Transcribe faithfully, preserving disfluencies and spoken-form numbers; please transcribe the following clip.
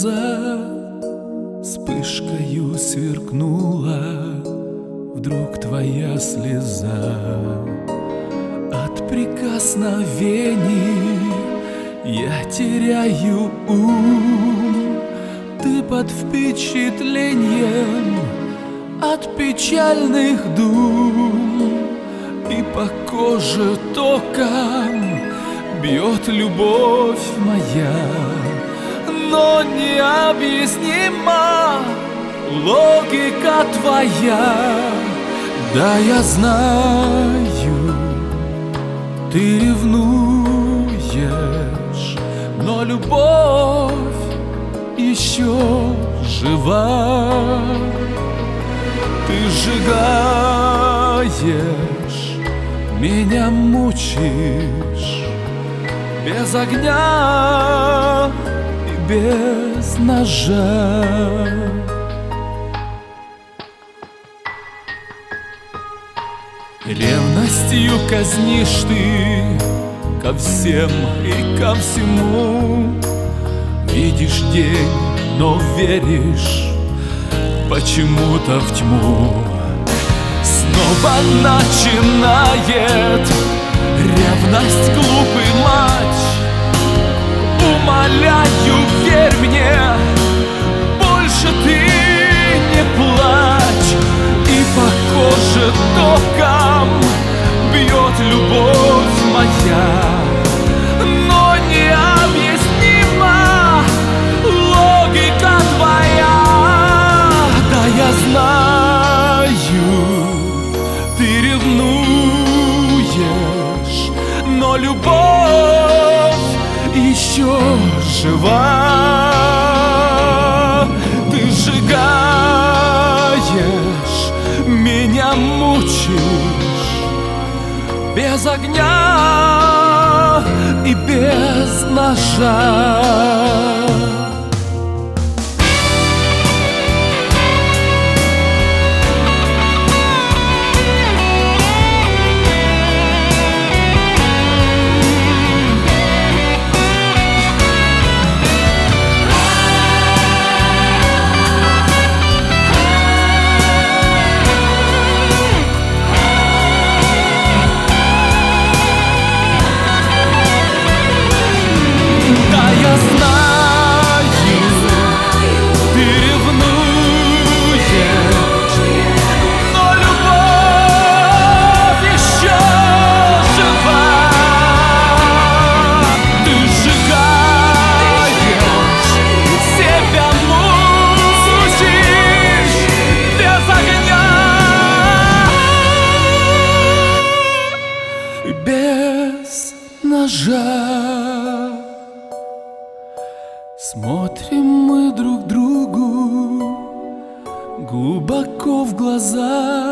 глаза вспышкою сверкнула вдруг твоя слеза. От прикосновений я теряю ум, ты под впечатлением от печальных дум, и по коже током бьет любовь моя, но необъяснима логика твоя. Да, я знаю, ты ревнуешь, но любовь еще жива. Ты сжигаешь, меня мучишь, без огня и без ножа. Ревностью казнишь ты ко всем и ко всему. Видишь день, но веришь почему-то в тьму. Снова начинает ревность, глупый матч. Умоляю, верь мне, больше ты не плачь. И по коже током бьет любовь моя, но необъяснима логика твоя. Да, я знаю, ты ревнуешь, но любовь еще жива. Ты сжигаешь, меня мучишь, без огня и без ножа. Без ножа. Смотрим мы друг другу глубоко в глаза,